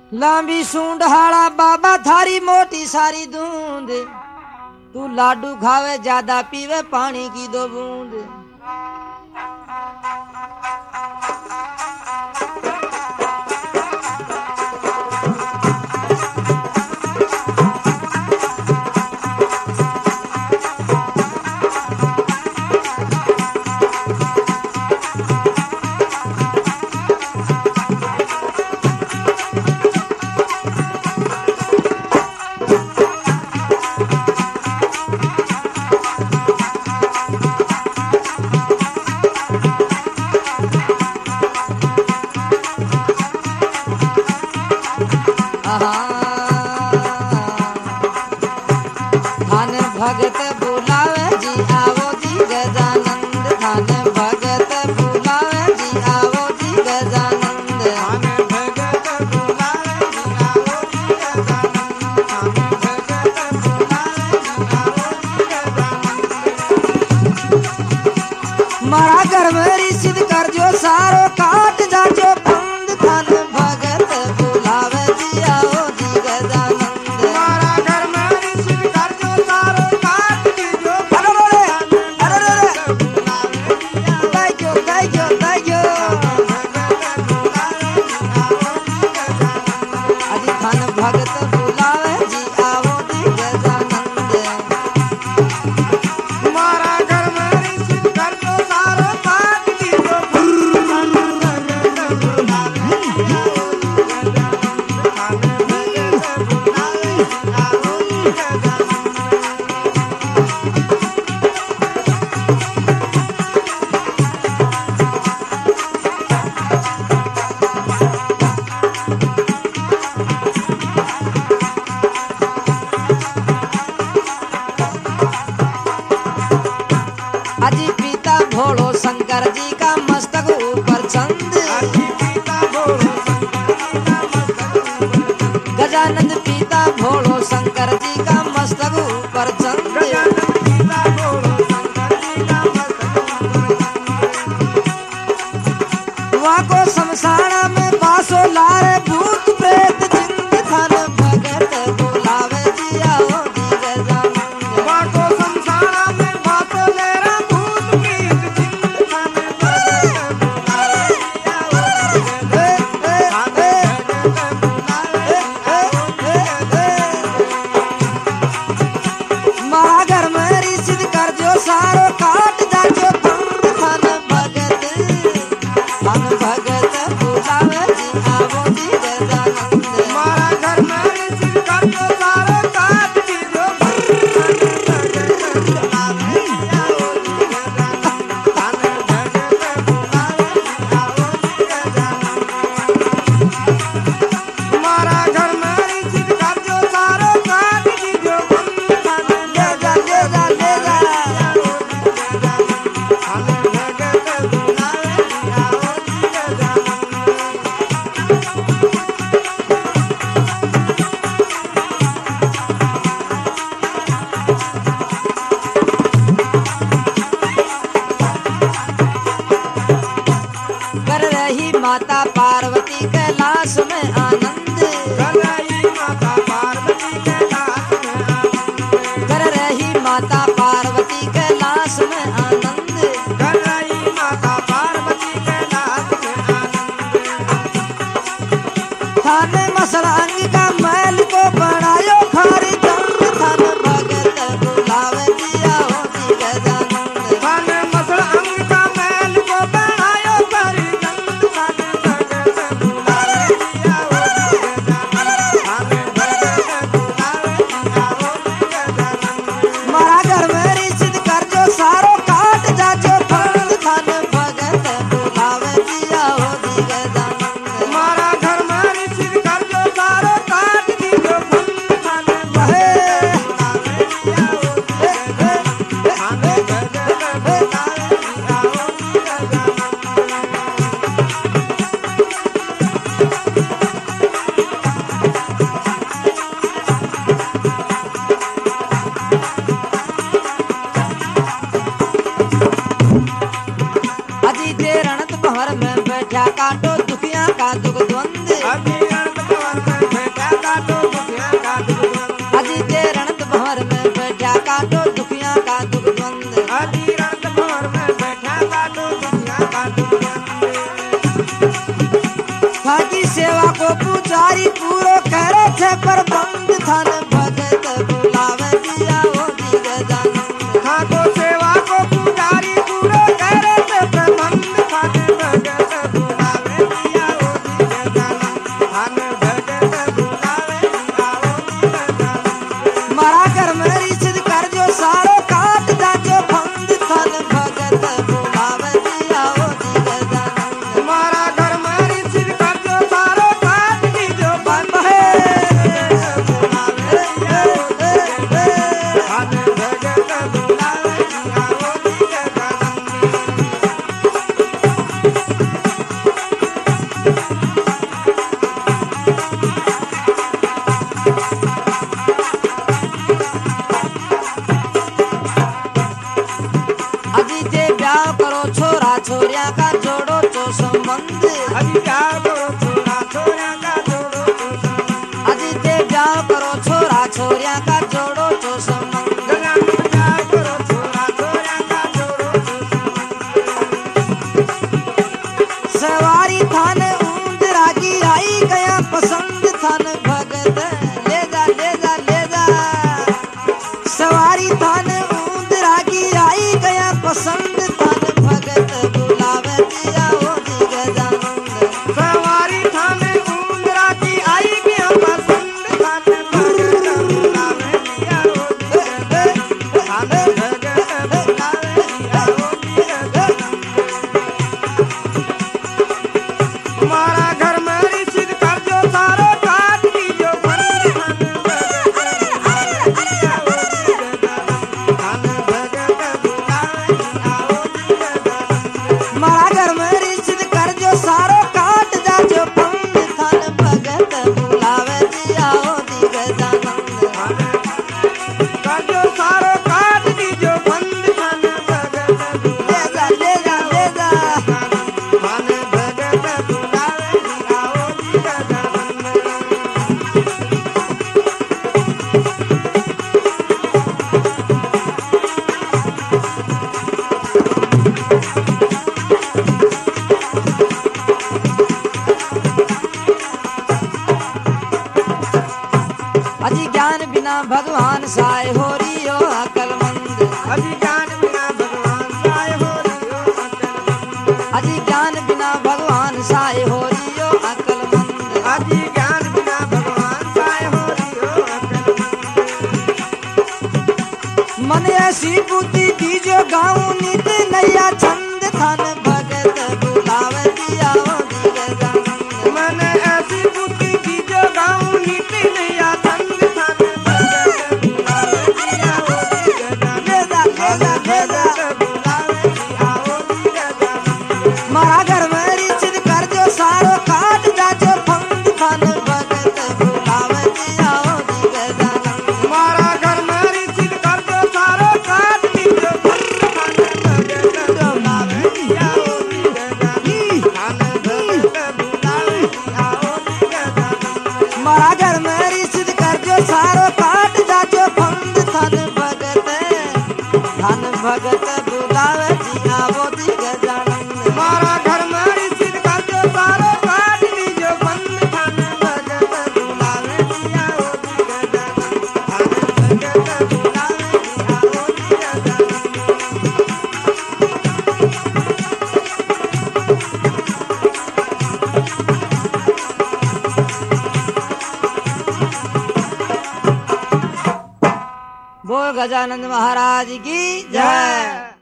लांबी सूंड हाड़ा बाबा थारी मोटी सारी दूंद, तू लाडू खावे ज्यादा पीवे पानी की दो बूंद। धन भगत बुलावे जी आवो जी गजानंद, धन भगत बुलावे जी आवो जी गजानंद। धन भगत बुलावे जी आवो जी गजानंद, धन भगत बुलावे जी आवो जी गजानंद। मारा घर मेरी सिद्ध कर जो सारो काट जा जो बंद, धन भगत बुलावे जी आओ जी गजानंद। मारा घर मेरी सिद्ध कर जो सारो काट दी जो अरे अरे बुलावे जी आवो दाई जो अजी धन भगत बुलावे जी आओ जी गजानंद। मारा घर मेरी सिद्ध कर जो सारो काट दी जो धन भगत बुलावे जी आवो जी गजानंद, धन भगत बुलावे जी आवो जी गजानंद। अजी पिता भोलो शंकर जी का मस्तक ऊपर चंद, गजानंद पिता भोलो शंकर जी का मस्तक ऊपर चंद। वहाँ को शमशाना में बासो लारे भूत प्रेत जिंद, धन भगत बुलावे जी आओ जी गजानंद। मारा घर मेरी सिद्ध कर जो सारो काट जा जो बंद, धन भगत बुलावे जी आवो जी गजानंद। मारा घर मेरी सिद्ध कर जो सारो काट दी जो बुलावे जी आवो जी गजानंद, धन भगत बुलावे जी आवो जी गजानंद। मारा घर मेरी सिद्ध कर जो सारो काट दी जो ले जा ले जा ले जा धन भगत बुलावे जी आवो जी गजानंद। कर रही माता पार्वती कैलाश में आनंद, गंगाई माता पार्वती कैलाश में आनंद। कर रही माता पार्वती कैलाश में आनंद। गंगाई माता पार्वती कैलाश में आनंद। थाने मसलांग का मैल को बनायो खारी दंड, धन भगत बुलावे जी आओ जी गजानंद। धन मसल अंग का मैल को बनायो करी गंध, धन भगत बुलावे जी आवो जी गजानंद, धन भगत बुलावे जी आवो जी गजानंद। मारा घर मेरी सिद्ध कर जो सारो काट जा जो बंद, धन भगत बुलावे जी आओ जी गजानंद। मारा घर मेरी सिद्ध कर जो सारो काट दी जो बंद, धन हे बुलावे जी आवो जी गजानंद, धन भगत बुलावे जी आवो जी गजानंद। अजी जे रणत भंवर में बैठा काटो दुखिया का दुख द्वंद, अभी रणत भंवर में छोरिया का जोड़ो तो संबंध अजी प्यार करो छोरा छोरा का जोड़ो तो संबंध अजी ते प्यार करो छोरा छोरिया का जोड़ो तो संबंध गजानन प्यार करो छोरा छोरा का जोड़ो तो संबंध सवारी थान ऊंदरा की आई गया पसंद थान भगत ले जा ले जा ले जा सवारी थान ऊंदरा की आई गया पसंद थान भगत बुलावे दिया हो दी गजानंद सवारी थाने उंदरा की आई गया पसंद थाने भगत बुलावे दिया हो थाने भगत बुलावे दिया हो तुम्हारा घर में रिश्त कर जो सारो काट दीजो बंद थाने भगत बुलावे दिया हो थाने भगत बुलावे दिया हो मारा घर में रिश्त कर जो सारो काट जा जो पंग थान भगत बुलावे दिया हो दी गजानंद काजो सारो काट दीजो बंद थाने भगत ले जा ले जा ले जा थाने भगत बुलावे दिया हो दी गजानंद अजी ज्ञान बिना भगवान साय हो रियो अकलमंद अभी ज्ञान बिना भगवान साय हो रियो अकलमंद अजी ज्ञान बिना भगवान साय हो रियो अकलमंद अभी ज्ञान बिना भगवान साय हो रियो अकलमंद मन ऐसी बुद्धि दीजो गाँव नित नैया छंद थान भगत बुलावे दिया हो दी गजानंद मैंने ऐसी बुद्धि की जो गाँव नीति नैया संग थाने भगत बुलावे दिया हो दी गजानंद ले जा ले जा ले जा बुलावे दिया हो दी गजानंद मारा घर में रिश्त कर जो सारो काट जा जो फंद थान भगत बुलावे दिया हो दी गजानंद तुम्हारा घर में रिश्त कर जो सारो काट दीजो बंद थाने भगत बुलावे दिया हो दी गजानंद थाने भगत बुलावे दिया हो दी गजानंद मारा घर में रिश्त कर जो सारो काट जा जो फंद थान भगत बुलावे दिया हो दी गजानंद तुम्हारा घर में रिश्त कर जो सारो काट दीजो बंद थाने भगत बुलावे दिया हो दी गजानंद थाने भगत बुलावे दिया हो दी गजानंद बोल गजानंद महाराज की जय।